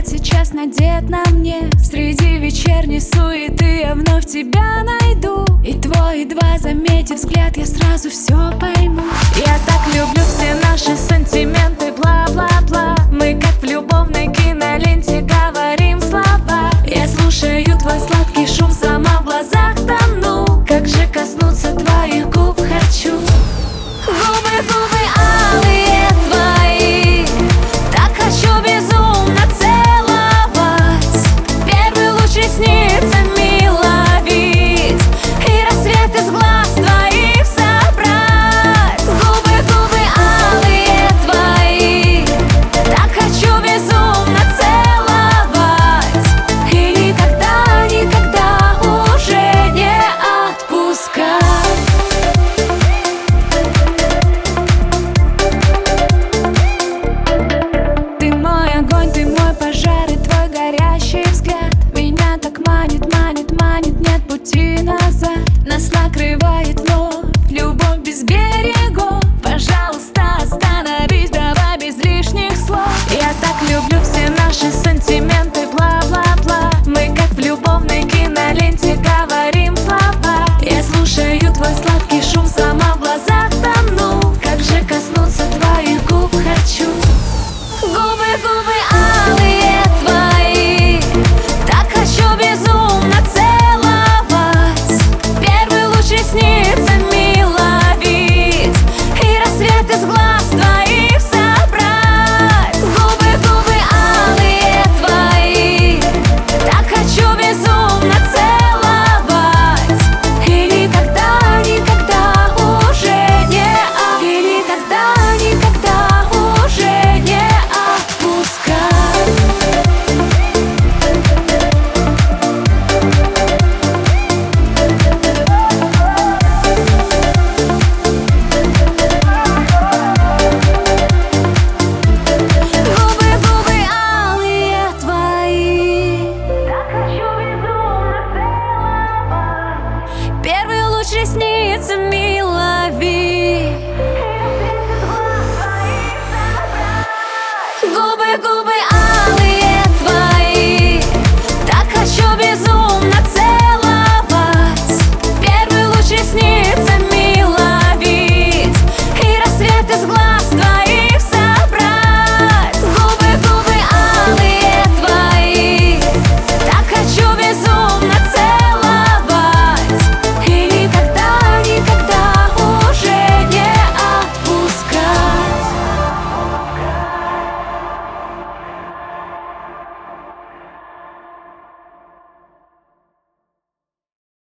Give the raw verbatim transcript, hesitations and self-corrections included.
взгляд сейчас надет на мне. Среди вечерней суеты я вновь тебя найду. И твой, едва заметив взгляд, я сразу все пойму. Я так люблю все наши сантименты, бла-бла-бла. Мы как в любовной киноленте говорим слова. Я слушаю твой сладкий шум, сама в глазах тону. Как же коснуться твоих губ хочу. Губы, губы алые твои, так хочу безумно целовать. Первый луч ресницами ловить и рассвет из глаз твоих собрать. Губы, губы алые твои, так хочу безумно целовать и никогда, никогда уже не отпускать. Ты мой пожар и твой горящий взгляд меня так манит, манит, манит, нет пути назад. Нас накрывает вновь любовь без берегов. Пожалуйста, остановись, давай без лишних слов. Я так люблю все наши сантименты, бла-бла-бла. Мы как в любовной киноленте говорим слова. Я слушаю твой сладкий шум, сама в глазах тону. Как же коснуться твоих губ хочу. Губы, губы алые твои, так хочу безумно целовать. Первый луч ресницами ловить и рассвет из глаз твоих собрать. Губы, губы алые твои, так хочу безумно целовать и никогда, никогда уже не и никогда, никогда уже не отпускать. Губы, губы алые твои, так хочу безумно целовать. Первый луч ресницами лови. Губы, губы алые твои, так хочу безумно целовать. Первый луч ресницами ловить и рассвет из глаз